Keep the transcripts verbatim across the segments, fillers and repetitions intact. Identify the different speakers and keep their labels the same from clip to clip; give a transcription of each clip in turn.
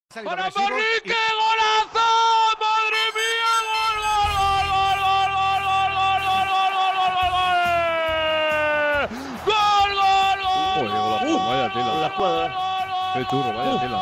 Speaker 1: ¡Para Barri! ¡Qué golazo! ¡Madre mía! ¡Gol, gol, gol, gol, gol, gol, gol, gol, gol, gol, gol, gol, gol, gol,
Speaker 2: Joder, vaya tela.
Speaker 3: La jugada.
Speaker 2: Qué turro, vaya tela.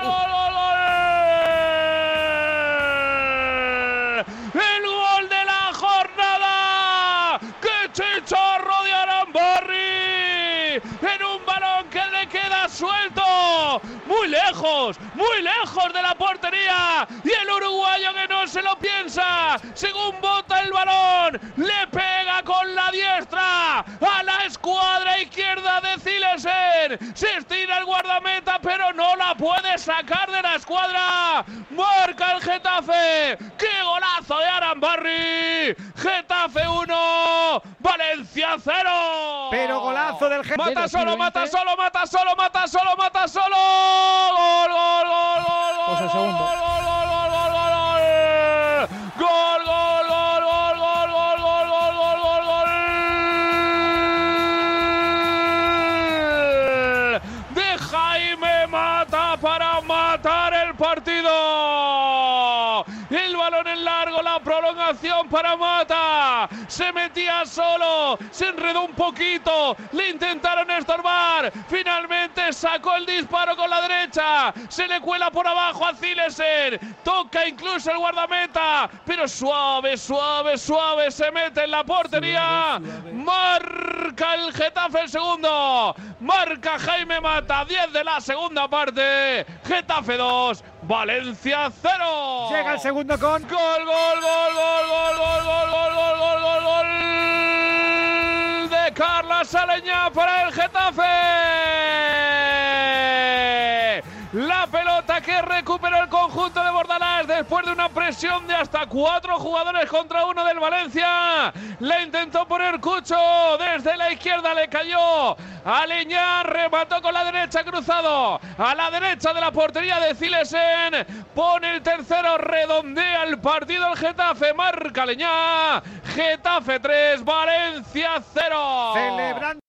Speaker 1: ¡El gol de la jornada! ¡Qué chicharro de Arambarri! En un balón que le queda suelto, muy lejos, muy lejos de la portería, y el uruguayo que no se lo piensa, según bota el balón, le pega con la diestra a la escuadra izquierda de Zilesen. Se estira el guardameta, pero no la puede sacar de la escuadra. Marca el Getafe. ¡Qué golazo de Arambarri! Getafe uno, Valencia cero.
Speaker 4: Pero golazo del Getafe.
Speaker 1: Mata solo, mata solo, mata solo, mata solo, mata solo. Gol, gol, gol, gol, gol.
Speaker 4: Pues el segundo.
Speaker 1: Gol, gol, gol, gol, gol, gol, gol. Gol, gol, gol, gol, gol, gol, gol, gol, gol, gol, gol. De Jaime Mata para matar el partido. El balón en largo, la prolongación para Mata. Se metía solo, se enredó un poquito, le intentaron estorbar. Finalmente sacó el disparo con la derecha. Se le cuela por abajo a Zilesen. Toca incluso el guardameta, pero suave, suave, suave se mete en la portería. Suave, suave. Marca el Getafe el segundo. Marca Jaime Mata, diez de la segunda parte. Getafe dos, Valencia cero.
Speaker 4: Llega el segundo con
Speaker 1: Gol, gol, gol, gol, gol, gol, gol, gol, gol, gol, gol, gol de Carlos Aleñá para el Getafe. La pelota que recuperó el conjunto de Bordalás después de una presión de hasta cuatro jugadores contra uno del Valencia. La intentó poner Cucho, desde la izquierda le cayó Aleñá, remató con la derecha cruzado a la derecha de la portería de Zilesen. Pone el tercero, redondea el partido el Getafe, marca Aleñá. Getafe tres, Valencia cero.
Speaker 4: celebrando.